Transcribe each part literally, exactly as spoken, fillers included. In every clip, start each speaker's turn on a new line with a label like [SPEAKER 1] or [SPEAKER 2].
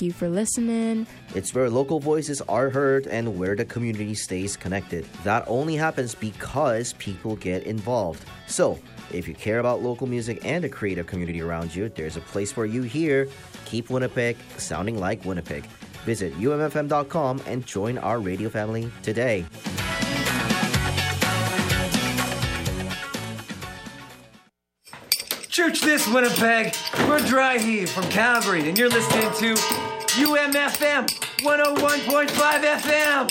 [SPEAKER 1] Thank you for listening.
[SPEAKER 2] It's where local voices are heard and where the community stays connected. That only happens because people get involved. So, if you care about local music and the creative community around you, there's a place for you here. Keep Winnipeg sounding like Winnipeg. Visit U M F M dot com and join our radio family today.
[SPEAKER 3] Church this, Winnipeg. We're Dry Heave from Calgary, and you're listening to U M F M one oh one point five F M.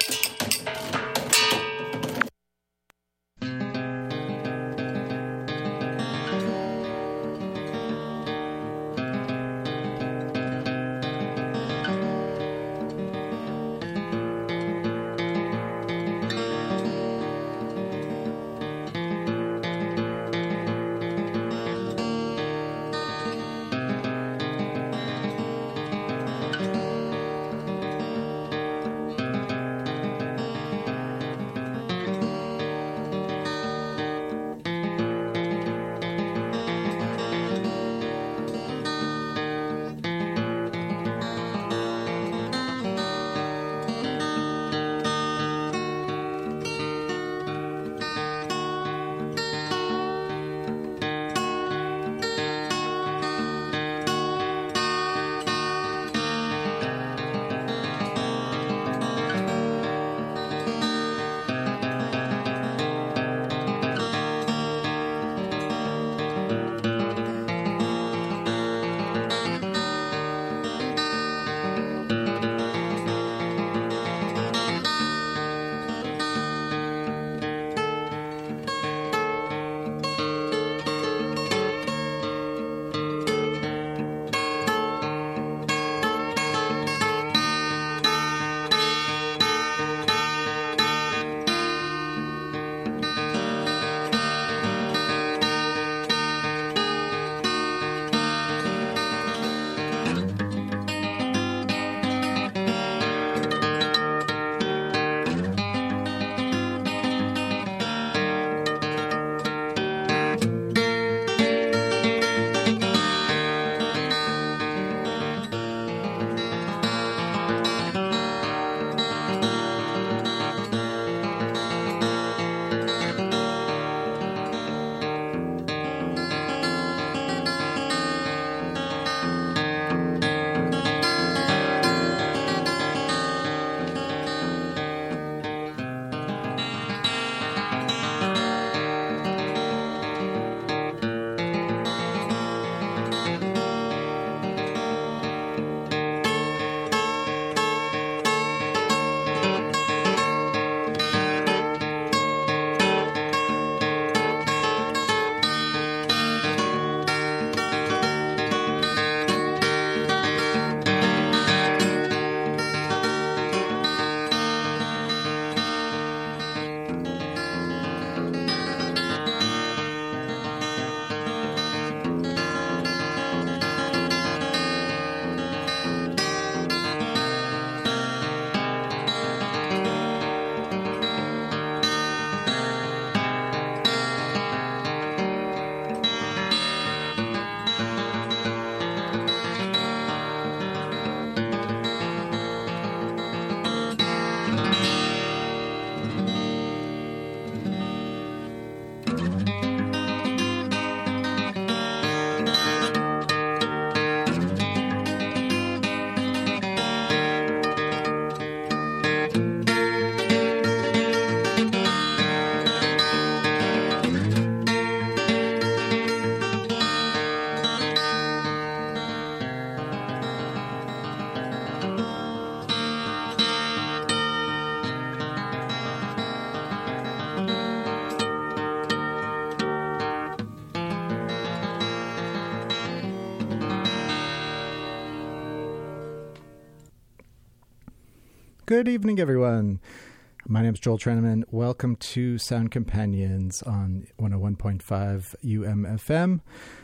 [SPEAKER 4] Good evening, everyone. My name is Joel Treneman. Welcome to Sound Companions on one oh one point five U M F M.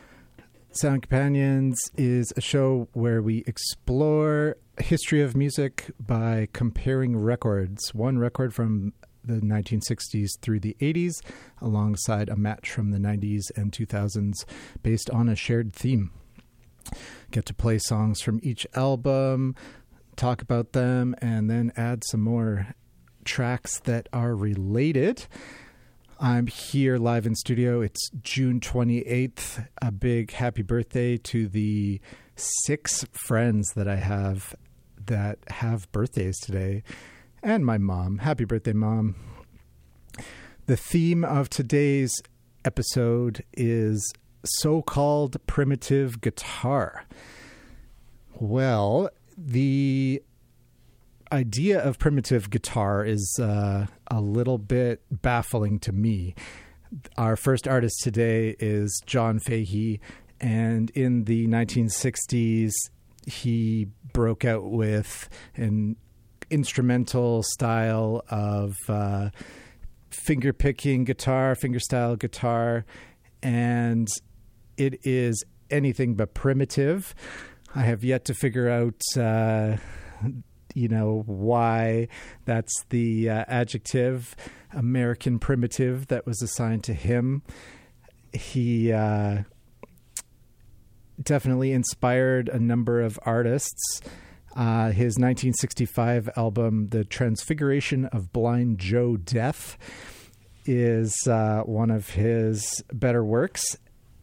[SPEAKER 4] Sound Companions is a show where we explore history of music by comparing records, one record from the nineteen sixties through the eighties, alongside a match from the nineties and two thousands based on a shared theme. Get to play songs from each album, talk about them, and then add some more tracks that are related. I'm here live in studio. It's June twenty-eighth. A big happy birthday to the six friends that I have that have birthdays today, and my mom. Happy birthday, Mom. The theme of today's episode is so-called primitive guitar. Well, the idea of primitive guitar is uh, a little bit baffling to me. Our first artist today is John Fahey, and in the nineteen sixties, he broke out with an instrumental style of uh, finger-picking guitar, fingerstyle guitar, and it is anything but primitive. I have yet to figure out, uh, you know, why that's the uh, adjective, American primitive, that was assigned to him. He uh, definitely inspired a number of artists. Uh, his nineteen sixty-five album, The Transfiguration of Blind Joe Death, is uh, one of his better works.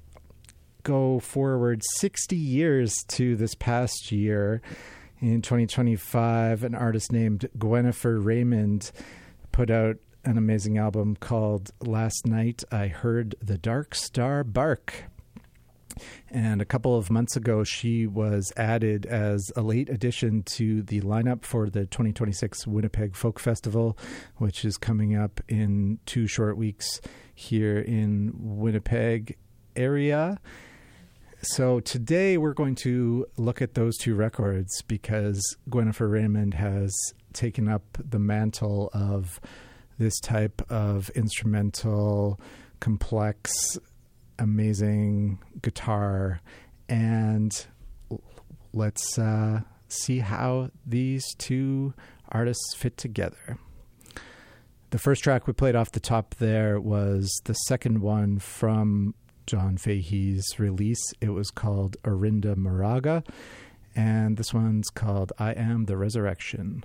[SPEAKER 4] Go forward sixty years to this past year. In twenty twenty-five, an artist named Gwennifer Raymond put out an amazing album called Last Night I Heard the Dark Star Bark. And a couple of months ago, she was added as a late addition to the lineup for the twenty twenty-six Winnipeg Folk Festival, which is coming up in two short weeks here in Winnipeg area. So today we're going to look at those two records because Gwennifer Raymond has taken up the mantle of this type of instrumental, complex, amazing guitar. And let's uh, see how these two artists fit together. The first track we played off the top there was the second one from John Fahey's release. It was called Orinda Moraga, and this one's called I Am the Resurrection.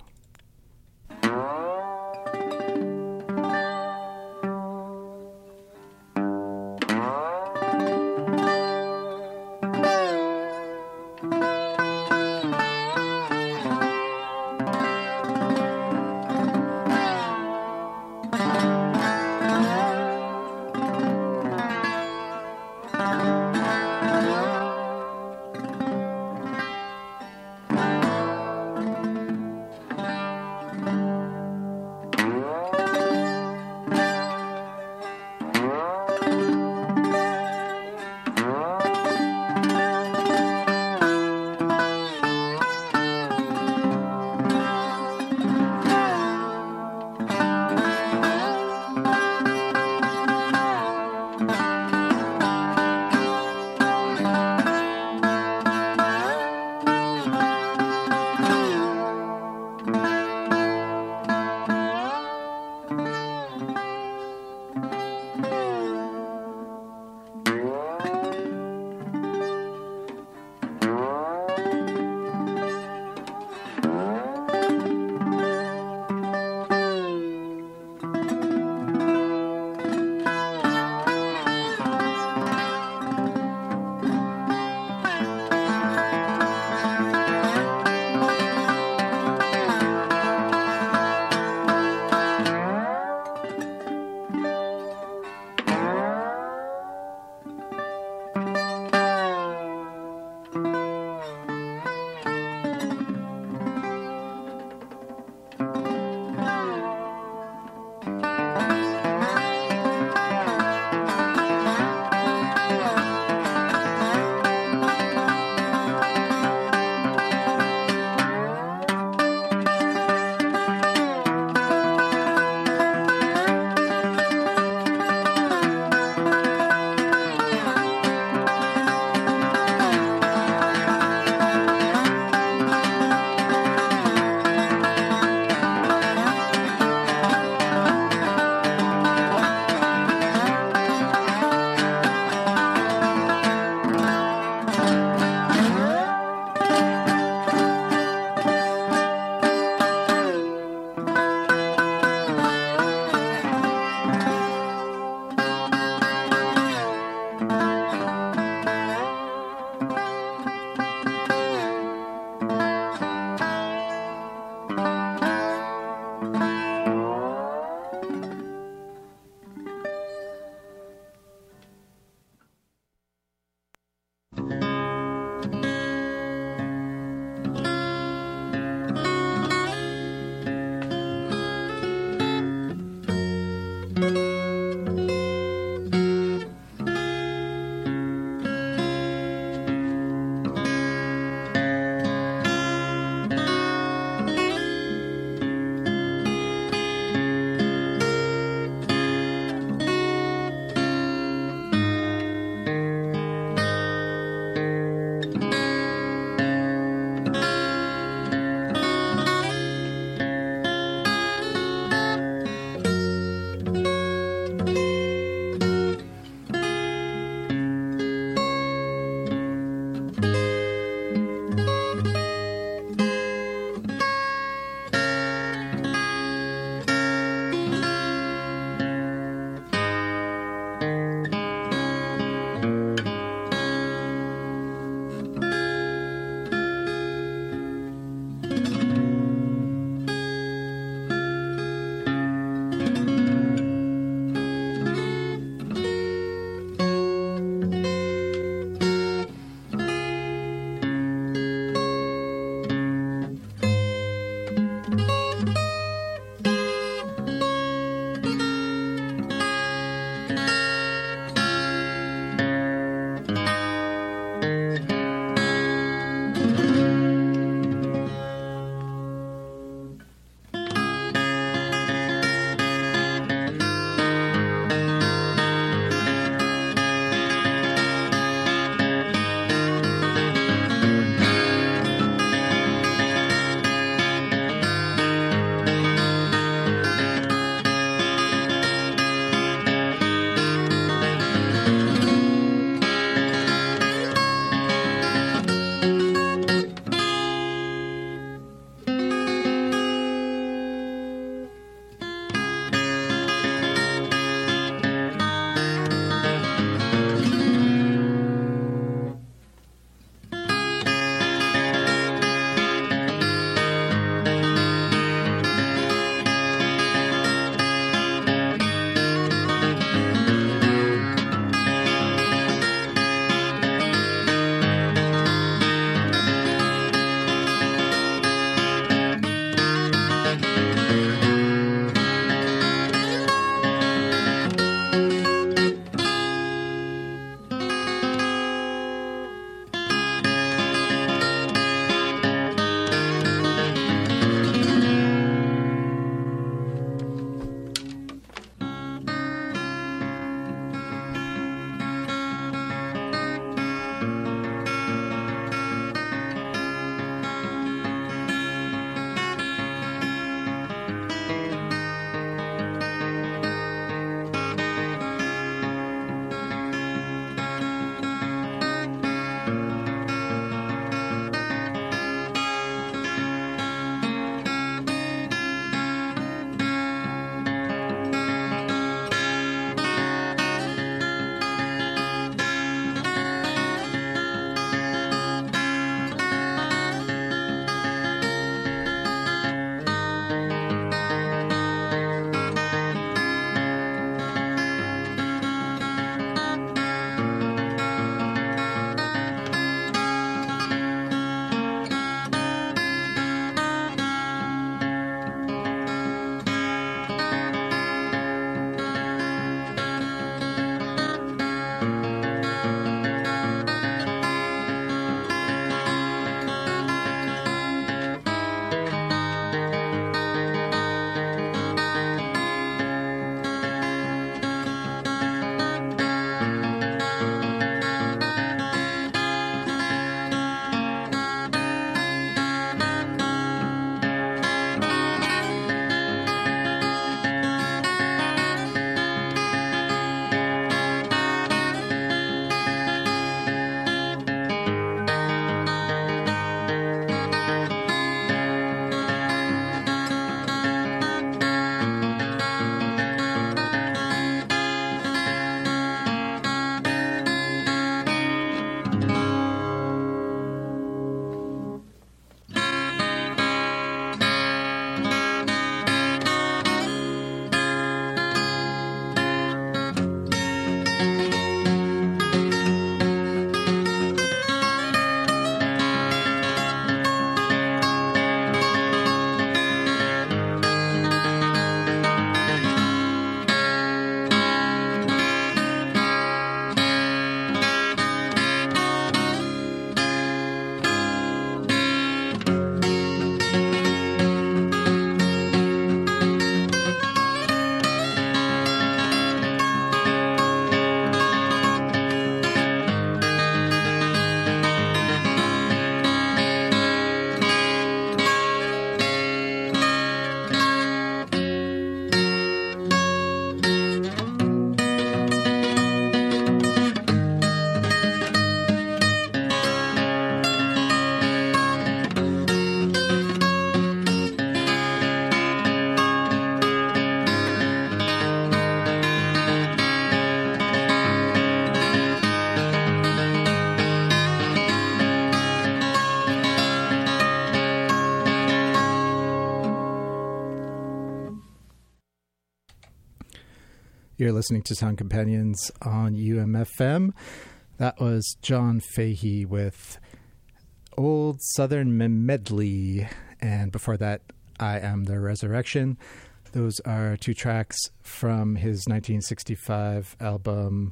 [SPEAKER 4] You're listening to Sound Companions on U M F M. That was John Fahey with Old Southern Medley. And before that, I Am the Resurrection. Those are two tracks from his nineteen sixty-five album,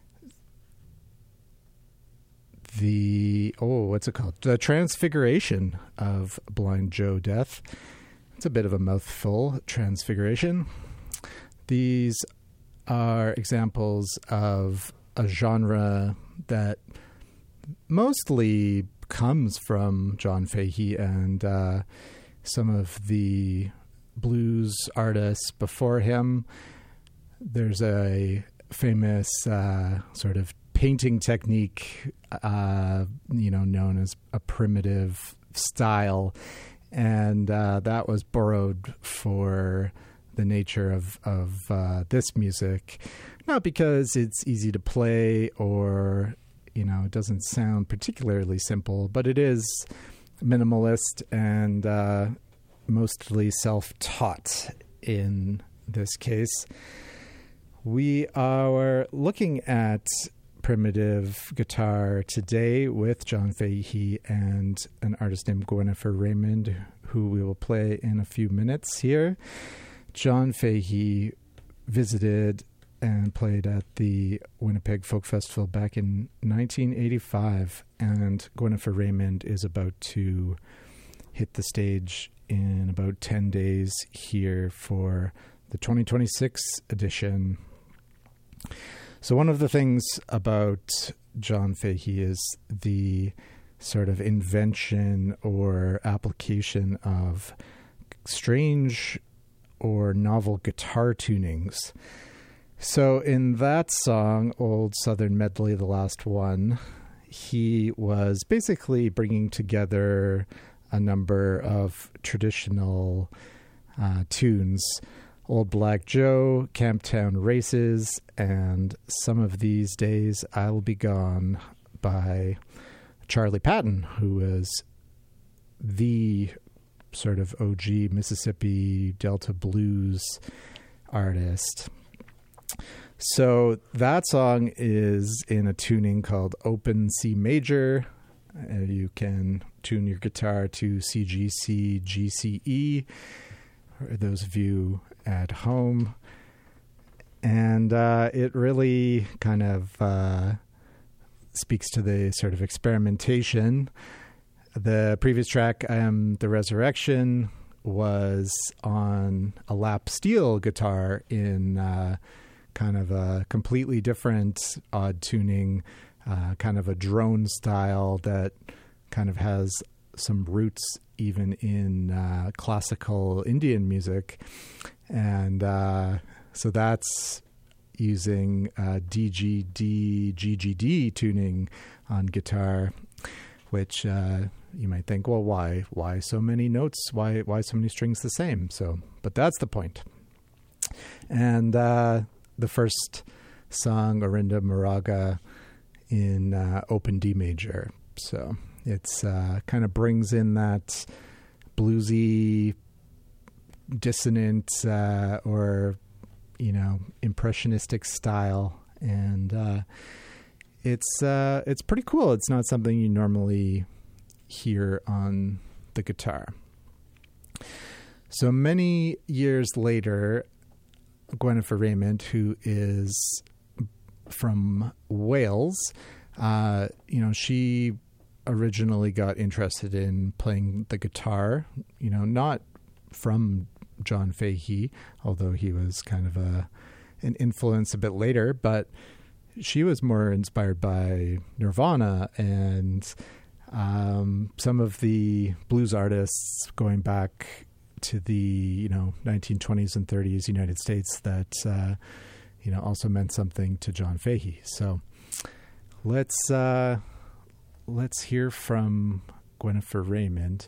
[SPEAKER 4] The, oh, what's it called? The Transfiguration of Blind Joe Death. It's a bit of a mouthful, Transfiguration. These are examples of a genre that mostly comes from John Fahey and uh, some of the blues artists before him. There's a famous uh, sort of painting technique, uh, you know, known as a primitive style, and uh, that was borrowed for the nature of of uh, this music, not because it's easy to play or, you know, it doesn't sound particularly simple, but it is minimalist and uh, mostly self-taught in this case. We are looking at primitive guitar today with John Fahey and an artist named Gwyneth Raymond, who we will play in a few minutes here. John Fahey visited and played at the Winnipeg Folk Festival back in nineteen eighty-five, and Gwyneth Raymond is about to hit the stage in about ten days here for the twenty twenty-six edition. So one of the things about John Fahey is the sort of invention or application of strange or novel guitar tunings. So in that song, Old Southern Medley, the last one, he was basically bringing together a number of traditional uh, tunes, Old Black Joe, Camptown Races, and Some of These Days I'll Be Gone by Charlie Patton, who is the sort of O G Mississippi Delta blues artist. So that song is in a tuning called Open C Major. Uh, you can tune your guitar to C G C, G C E, for those of you at home. And uh, it really kind of uh, speaks to the sort of experimentation. The previous track, I Am the Resurrection, was on a lap steel guitar in uh, kind of a completely different odd tuning, uh, kind of a drone style that kind of has some roots even in uh, classical Indian music. And uh, so that's using uh, D G D, G G D tuning on guitar, which uh, you might think, well, why, why so many notes? Why, why so many strings the same? So, but that's the point. And uh, the first song, Orinda Moraga, in uh, open D major. So it's uh, kind of brings in that bluesy, dissonant, uh, or, you know, impressionistic style. And uh, it's uh, it's pretty cool. It's not something you normally hear on the guitar. So many years later, Gwyneth Raymond, who is from Wales, uh, you know, she originally got interested in playing the guitar, you know, not from John Fahey, although he was kind of a an influence a bit later, but she was more inspired by Nirvana and um, some of the blues artists going back to the, you know, nineteen twenties and thirties United States that, uh, you know, also meant something to John Fahey. So let's, uh, let's hear from Gwyneth Raymond.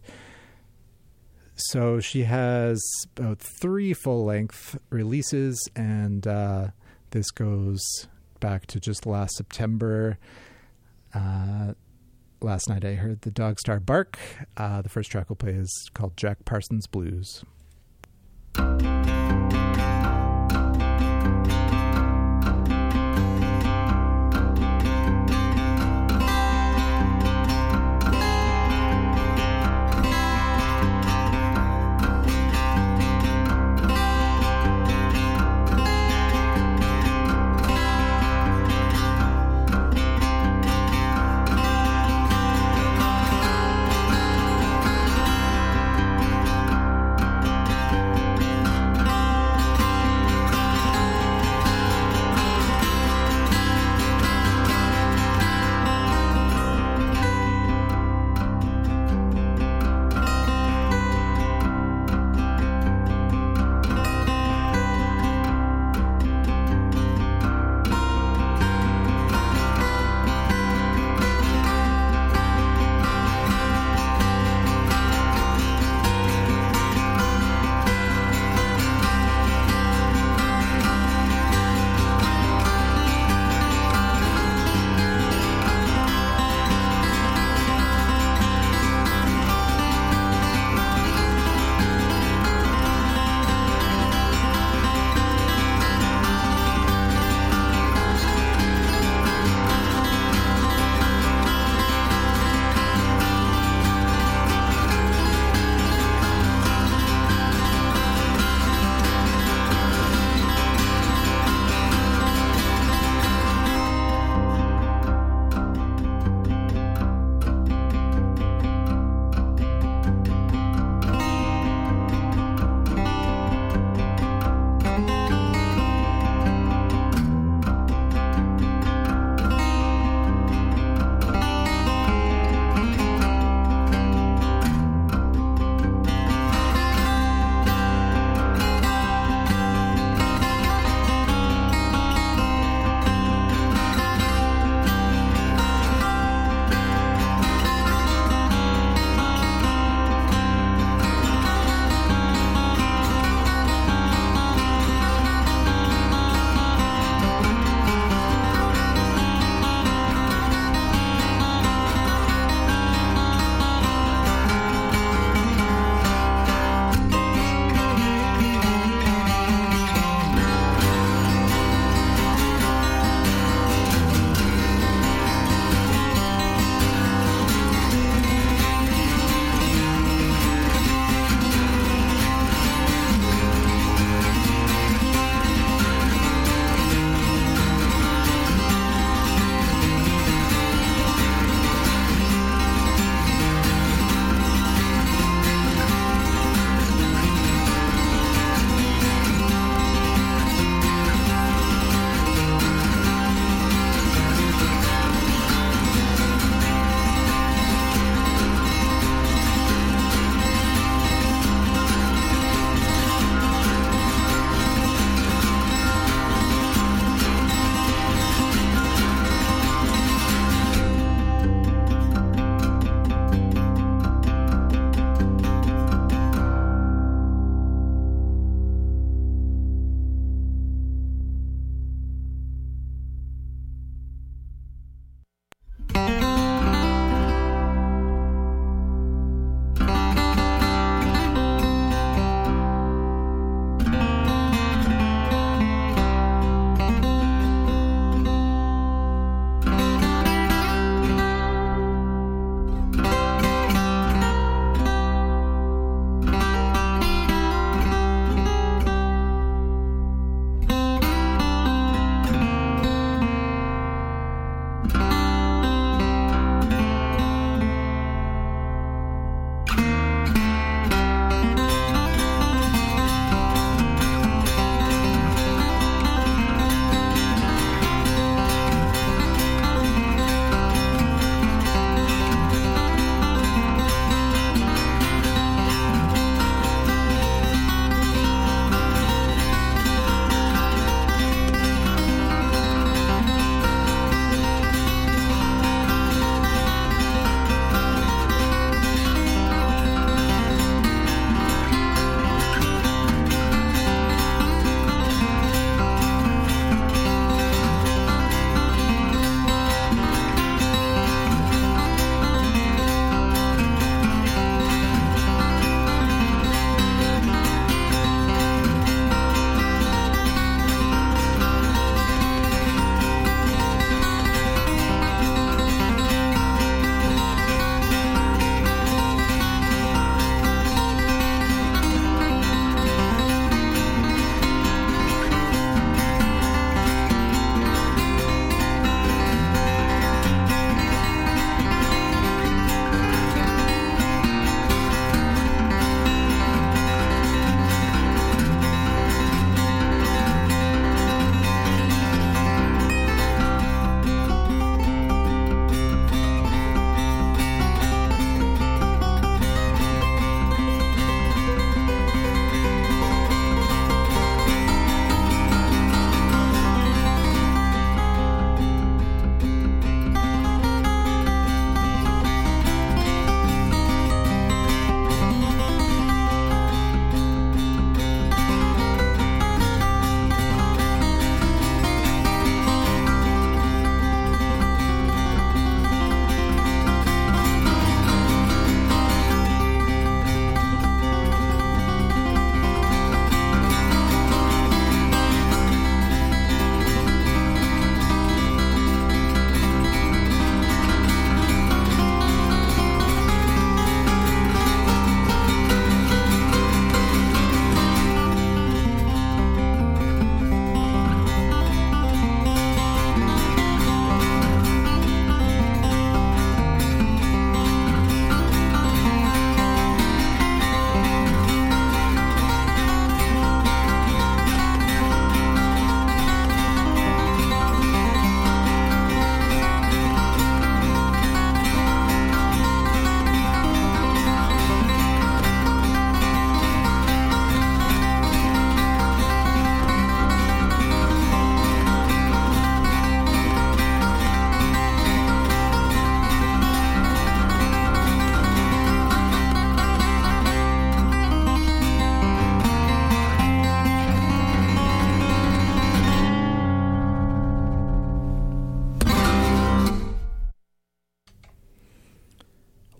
[SPEAKER 4] So she has about three full-length releases, and uh, this goes back to just last September. Uh, last night I heard the Dog Star Bark. Uh, the first track we'll play is called Jack Parsons Blues.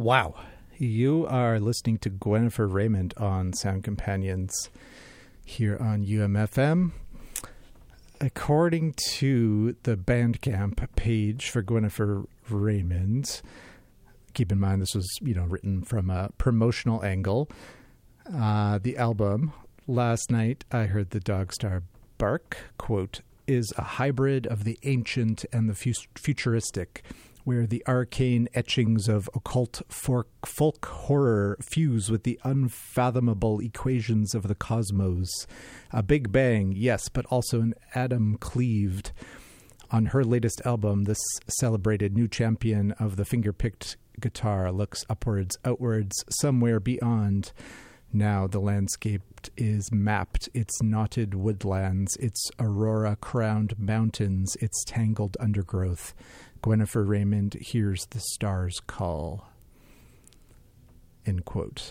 [SPEAKER 4] Wow. You are listening to Gwyneth Raymond on Sound Companions here on U M F M. According to the Bandcamp page for Gwyneth Raymond, keep in mind this was, you know, written from a promotional angle. Uh, the album, Last Night I Heard the Dog Star Bark, quote, is a hybrid of the ancient and the fu- futuristic, where the arcane etchings of occult folk, folk horror fuse with the unfathomable equations of the cosmos. A Big Bang, yes, but also an atom cleaved. On her latest album, this celebrated new champion of the finger-picked guitar looks upwards, outwards, somewhere beyond. Now the landscape is mapped, its knotted woodlands, its aurora-crowned mountains, its tangled undergrowth. Gwyneth Raymond hears the stars call. End quote.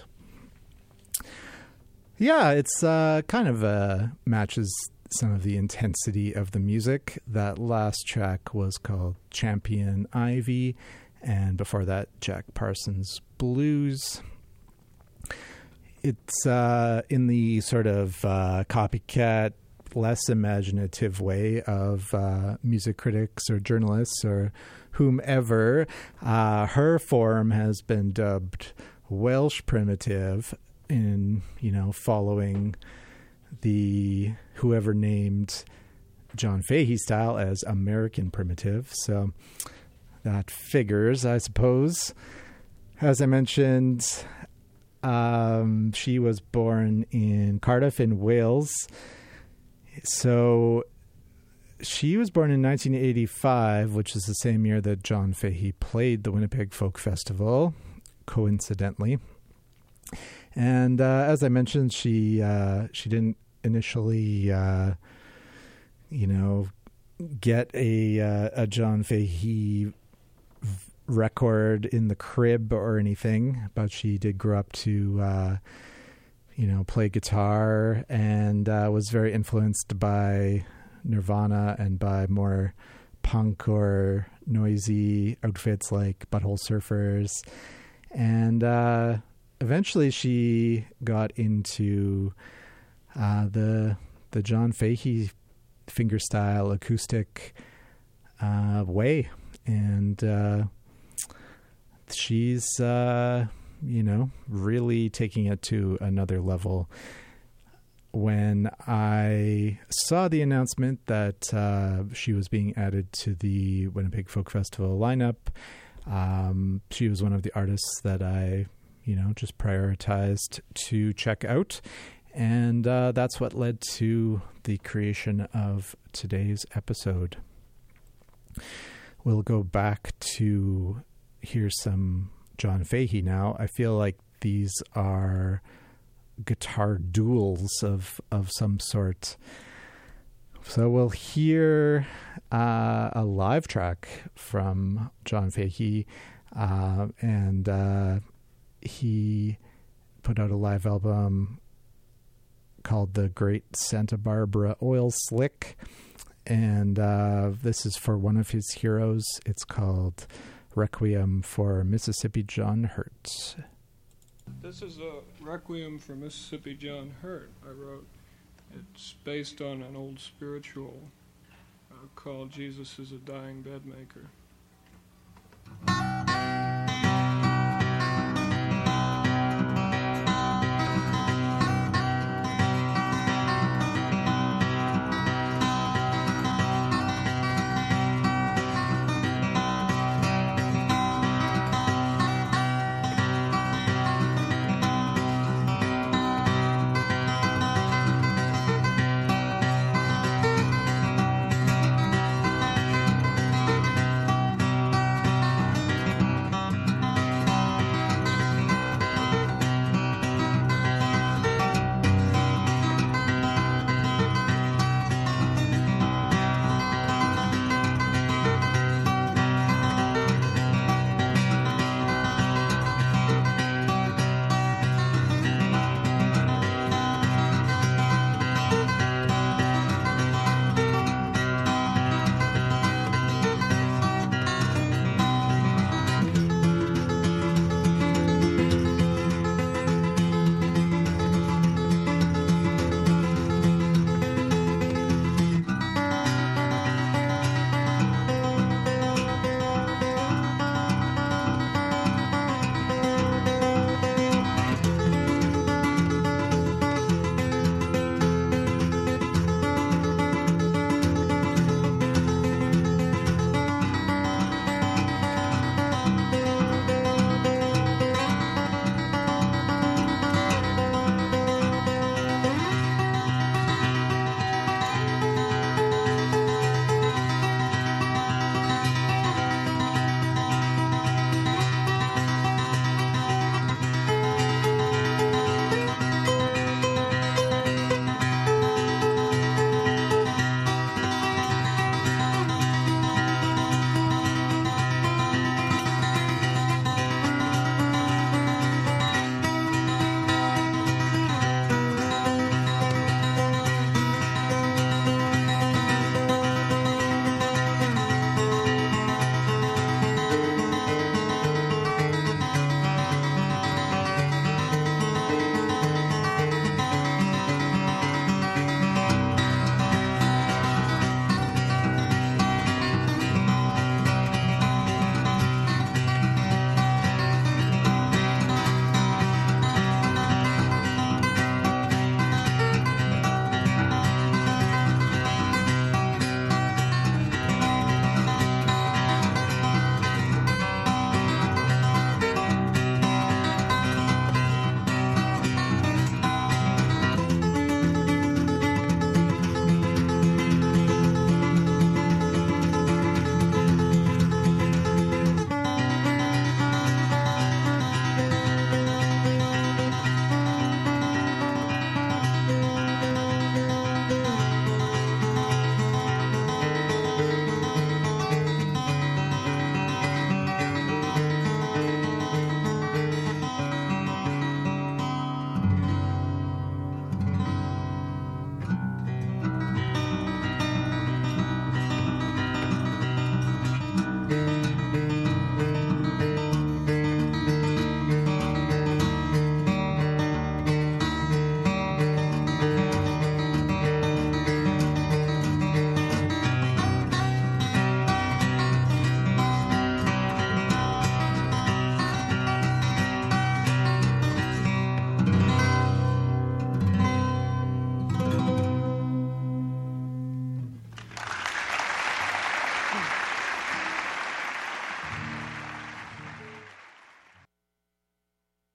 [SPEAKER 4] Yeah, it's uh, kind of uh, matches some of the intensity of the music. That last track was called Champion Ivy, and before that, Jack Parsons Blues. It's uh, in the sort of uh, copycat, less imaginative way of uh, music critics or journalists or whomever. Uh, her form has been dubbed Welsh primitive, in, you know, following the whoever named John Fahey style as American primitive. So that figures, I suppose. As I mentioned, um, she was born in Cardiff in Wales. So she was born in nineteen eighty-five, which is the same year that John Fahey played the Winnipeg Folk Festival, coincidentally. And uh, as I mentioned, she uh, she didn't initially, uh, you know, get a uh, a John Fahey record in the crib or anything, but she did grow up to, uh, you know, play guitar and uh, was very influenced by Nirvana and by more punk or noisy outfits like Butthole Surfers. And uh, eventually she got into uh, the the John Fahey fingerstyle acoustic uh, way. And uh, she's, uh, you know, really taking it to another level. When I saw the announcement that uh, she was being added to the Winnipeg Folk Festival lineup, um, she was one of the artists that I, you know, just prioritized to check out. And uh, that's what led to the creation of today's episode. We'll go back to hear some John Fahey now. I feel like these are guitar duels of of some sort. So we'll hear uh, a live track from John Fahey, uh, and uh, he put out a live album called The Great Santa Barbara Oil Slick, and uh, this is for one of his heroes. It's called Requiem for Mississippi John Hurt.
[SPEAKER 1] This is a Requiem for Mississippi John Hurt I wrote. It's based on an old spiritual uh, called Jesus is a Dying Bedmaker.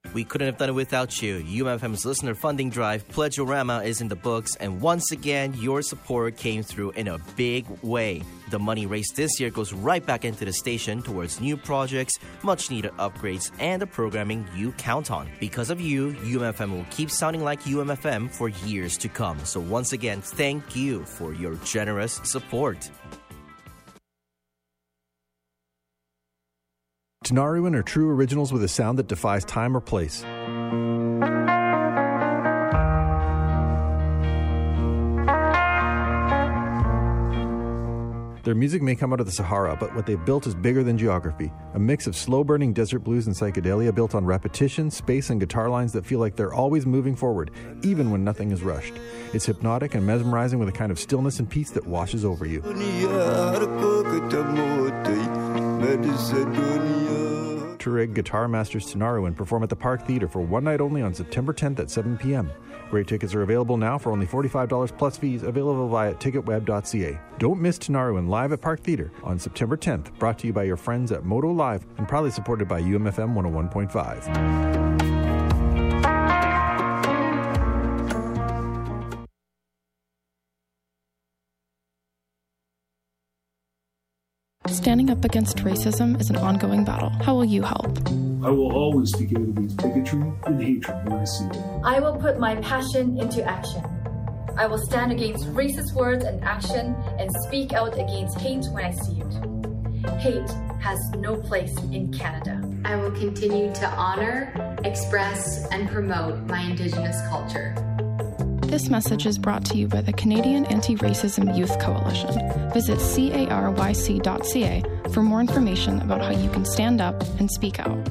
[SPEAKER 2] We couldn't have done it without you. U M F M's listener funding drive, Pledge-O-Rama, is in the books, and once again, your support came through in a big way. The money raised this year goes right back into the station towards new projects, much-needed upgrades, and the programming you count on. Because of you, U M F M will keep sounding like U M F M for years to come. So once again, thank you for your generous support.
[SPEAKER 5] Tinariwen are true originals with a sound that defies time or place. Their music may come out of the Sahara, but what they've built is bigger than geography. A mix of slow-burning desert blues and psychedelia built on repetition, space, and guitar lines that feel like they're always moving forward, even when nothing is rushed. It's hypnotic and mesmerizing with a kind of stillness and peace that washes over you. Tuareg Guitar Masters Tinariwen perform at the Park Theatre for one night only on September tenth at seven p.m. Great tickets are available now for only forty-five dollars plus fees, available via ticket web dot c a. Don't miss Tinariwen live at Park Theatre on September tenth, brought to you by your friends at Moto Live and proudly supported by U M F M one oh one point five.
[SPEAKER 6] Standing up against racism is an ongoing battle. How will you help?
[SPEAKER 7] I will always speak out against bigotry and hatred when I see it.
[SPEAKER 8] I will put my passion into action. I will stand against racist words and action and speak out against hate when I see it. Hate has no place in Canada.
[SPEAKER 9] I will continue to honor, express, and promote my Indigenous culture.
[SPEAKER 6] This message is brought to you by the Canadian Anti-Racism Youth Coalition. Visit caryc dot c a for more information about how you can stand up and speak out.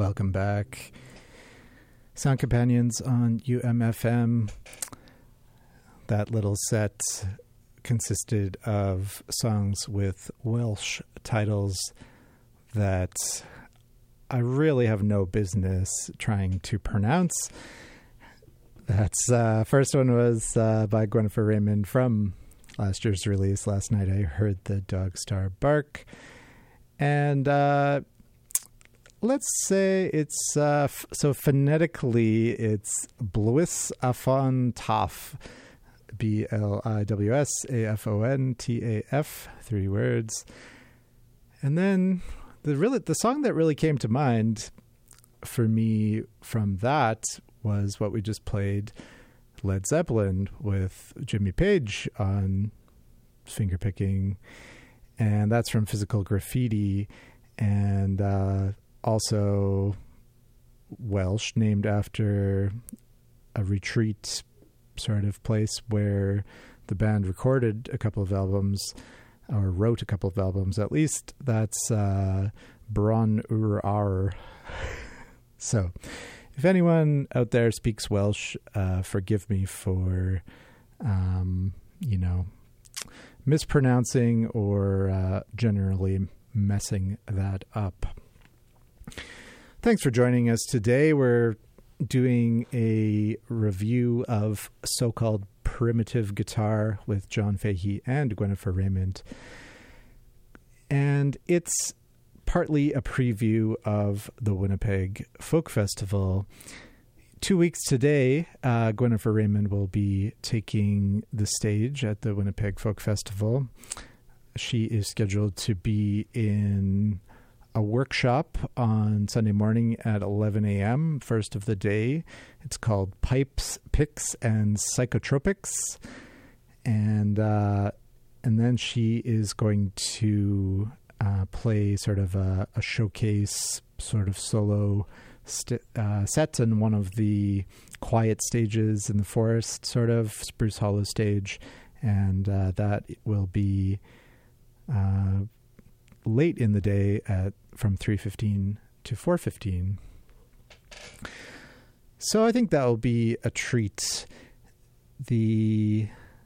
[SPEAKER 4] Welcome back. Sound Companions on U M F M. That little set consisted of songs with Welsh titles that I really have no business trying to pronounce. That's uh, first one was uh, by Gwennifer Raymond from last year's release. Last night I heard the dog star bark. And uh, let's say it's, uh, f- so phonetically, it's Blwys Afon Taff. B L I W S A F O N T A F, three words. And then the really the song that really came to mind for me from that was what we just played, Led Zeppelin with Jimmy Page on fingerpicking, and that's from Physical Graffiti, and uh, also Welsh, named after a retreat sort of place where the band recorded a couple of albums, or wrote a couple of albums at least. That's uh, Bron Ur Ar. So if anyone out there speaks Welsh, uh, forgive me for, um, you know, mispronouncing or uh, generally messing that up. Thanks for joining us today. We're doing a review of So-Called Primitive Guitar with John Fahey and Gwennifer Raymond. And it's partly a preview of the Winnipeg Folk Festival. Two weeks today, uh, Gwennifer Raymond will be taking the stage at the Winnipeg Folk Festival. She is scheduled to be in a workshop on Sunday morning at eleven a.m., first of the day. It's called Pipes, Picks, and Psychotropics. And uh, and then she is going to uh, play sort of a, a showcase sort of solo st- uh, set in one of the quiet stages in the forest, sort of Spruce Hollow stage. And uh, that will be uh, late in the day at from three fifteen to four fifteen. So I think that will be a treat. The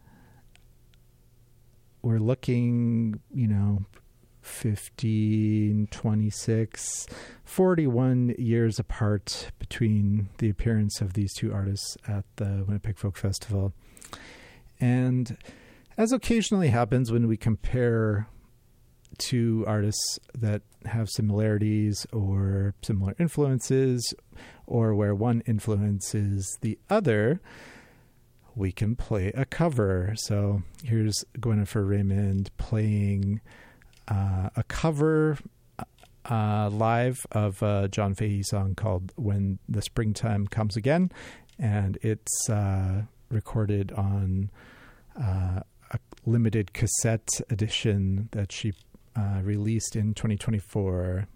[SPEAKER 4] we're looking, you know, fifteen, twenty-six, forty-one years apart between the appearance of these two artists at the Winnipeg Folk Festival. And as occasionally happens when we compare two artists that have similarities or similar influences, or where one influences the other, we can play a cover. So here's Gwennifer Raymond playing uh, a cover uh, live of a John Fahey song called When the Springtime Comes Again, and it's uh, recorded on uh, a limited cassette edition that she Uh, released in twenty twenty-four.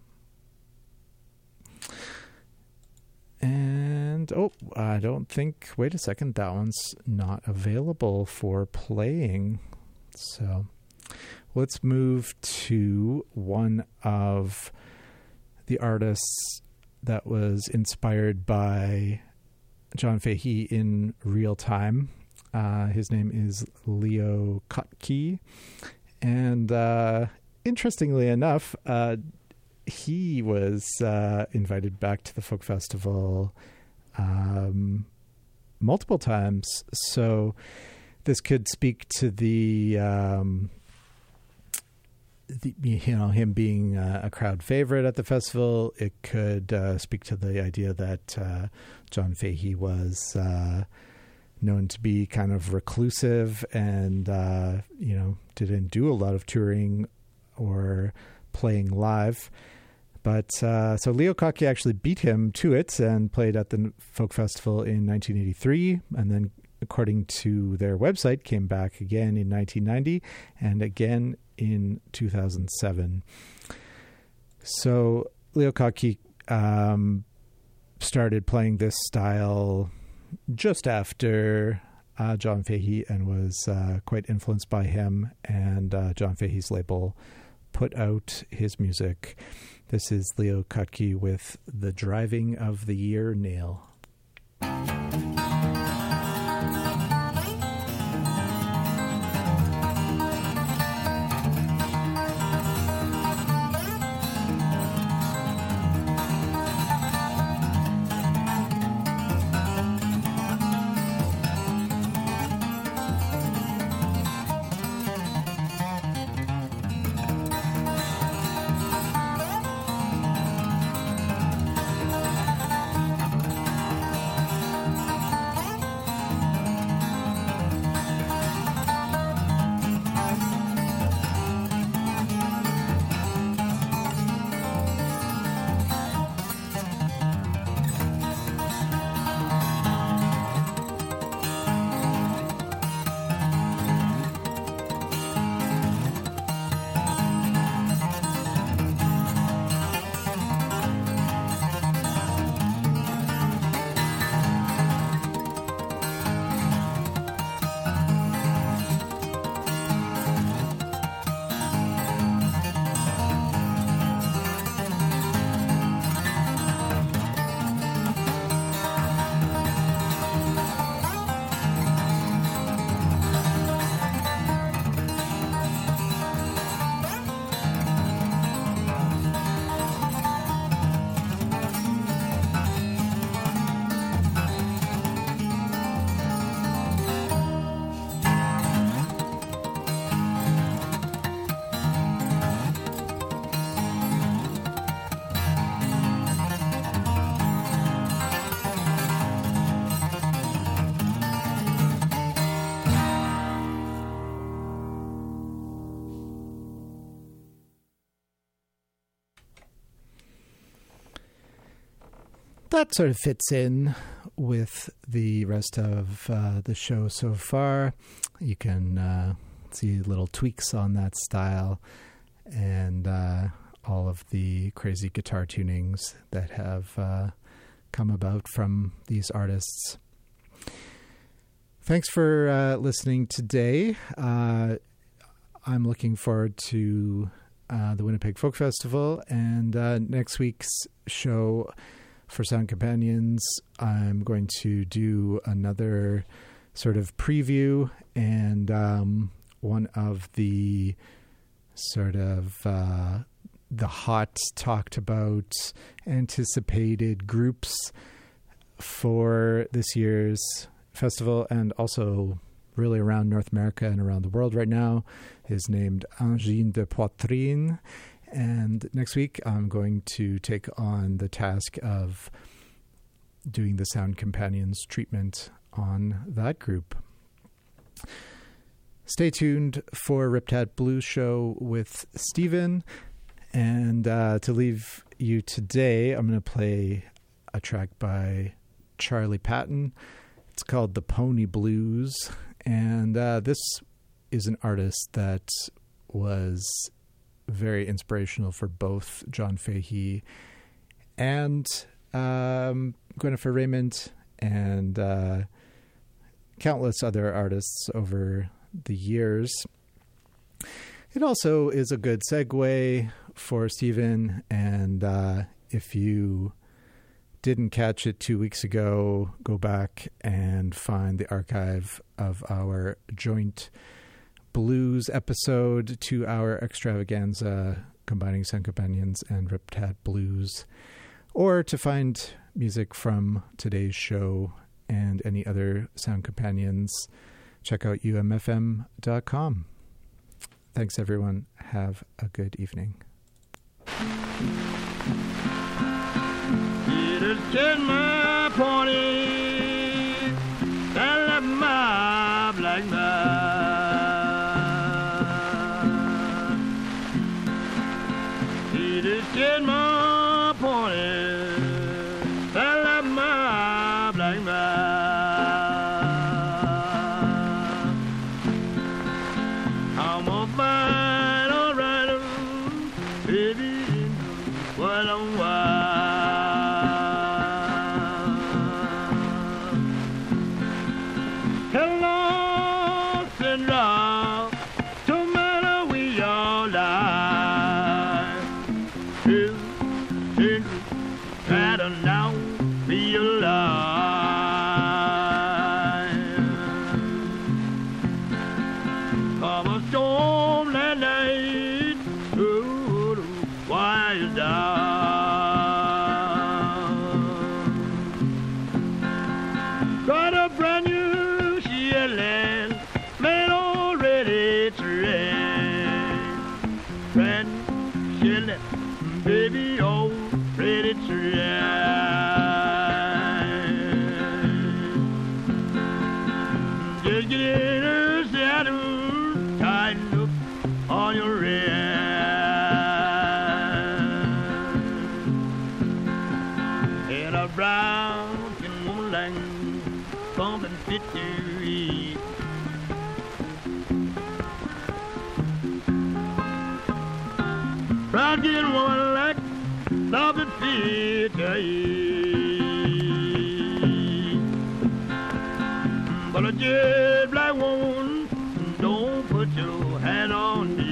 [SPEAKER 4] And, oh, I don't think, wait a second, that one's not available for playing. So let's move to one of the artists that was inspired by John Fahey in real time. Uh, his name is Leo Kottke. And, uh, interestingly enough, uh, he was uh, invited back to the Folk Festival um, multiple times. So this could speak to the, um, the you know, him being uh, a crowd favorite at the festival. It could uh, speak to the idea that uh, John Fahey was uh, known to be kind of reclusive and, uh, you know, didn't do a lot of touring or playing live. But uh, so Leo Kottke actually beat him to it and played at the Folk Festival in nineteen eighty-three, and then, according to their website, came back again in nineteen ninety and again in two thousand seven. So Leo Kottke um, started playing this style just after uh, John Fahey and was uh, quite influenced by him, and uh, John Fahey's label put out his music. This is Leo Kutke with The Driving of the Year Nail. That sort of fits in with the rest of uh, the show so far. You can uh, see little tweaks on that style and uh, all of the crazy guitar tunings that have uh, come about from these artists. Thanks for uh, listening today. Uh, I'm looking forward to uh, the Winnipeg Folk Festival and uh, next week's show. For Sound Companions, I'm going to do another sort of preview, and um, one of the sort of uh, the hot, talked about, anticipated groups for this year's festival, and also really around North America and around the world right now, is named Angine de Poitrine. And next week, I'm going to take on the task of doing the Sound Companions treatment on that group. Stay tuned for Riptide Blues Show with Steven. And uh, to leave you today, I'm going to play a track by Charlie Patton. It's called The Pony Blues. And uh, this is an artist that was very inspirational for both John Fahey and um, Gwyneth Raymond and uh, countless other artists over the years. It also is a good segue for Stephen, and uh, if you didn't catch it two weeks ago, go back and find the archive of our joint blues episode, two-hour extravaganza combining Sound Companions and Riptide Blues, or to find music from today's show and any other Sound Companions, check out U M F M dot com. Thanks, everyone. Have a good evening.
[SPEAKER 10] Turn my pony and let my black man. He just get my pony and let my black man. I'm a fine all right, baby, what I'm wild. out in Moonland, something fit to eat. Proud getting woman like something fit to eat. But a jet black woman, don't put your hand on me.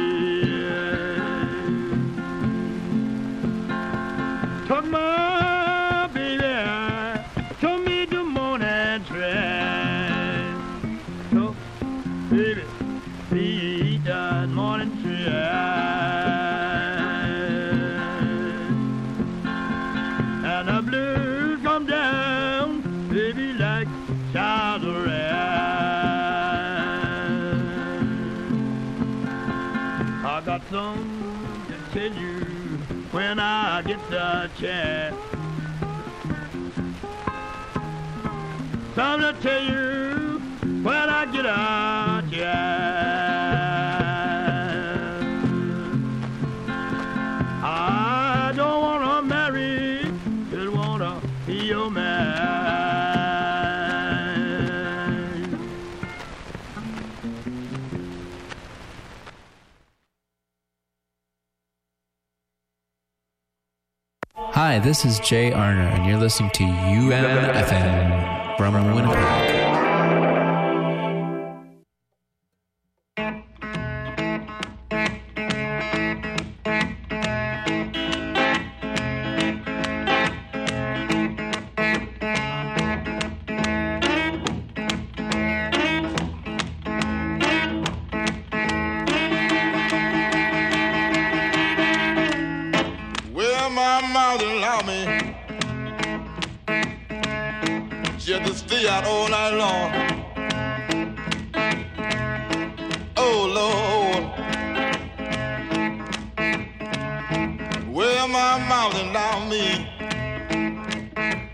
[SPEAKER 10] Took my baby, took me to morning train. Took baby, be that morning train. And the blues come down, baby, like showers of rain. I got some to tell you when I get the chance. Something to tell you when I get a chance. I don't wanna marry, just wanna be your man.
[SPEAKER 11] Hi, this is Jay Arner, and you're listening to U M F M from Winnipeg.
[SPEAKER 12] All night long. Oh Lord, well my mountain down